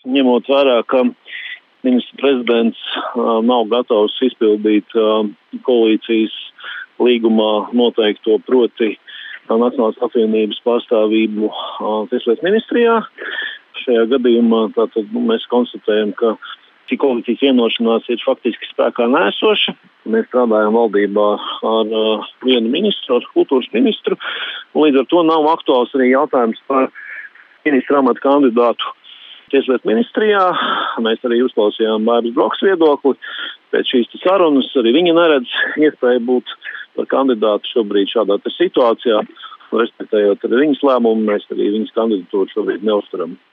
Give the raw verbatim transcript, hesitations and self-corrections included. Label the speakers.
Speaker 1: ņemot vērā, ka ministra prezidents uh, nav gatavs izpildīt uh, koalīcijas līgumā noteikto proti uh, Nacionālās apvienības pārstāvību uh, Tieslietu ministrijā. Šajā gadījumā tātad, nu, mēs konstatējam, ka šī koalīcijas vienošanās ir faktiski spēkā nēsoša. Mēs strādājam valdībā ar uh, vienu ministru, ar kultūras ministru, un līdz ar to nav aktuāls arī jautājums par ministra amata kandidātu Tieslietu ministrijā. Mēs arī uzklausījām Bairas Brokas viedokli. Pēc šīs sarunas arī viņa neredz iespēju būt par kandidātu šobrīd šādā situācijā. Respektējot arī viņas lēmumu, mēs arī viņas kandidatūru šobrīd neuzturam.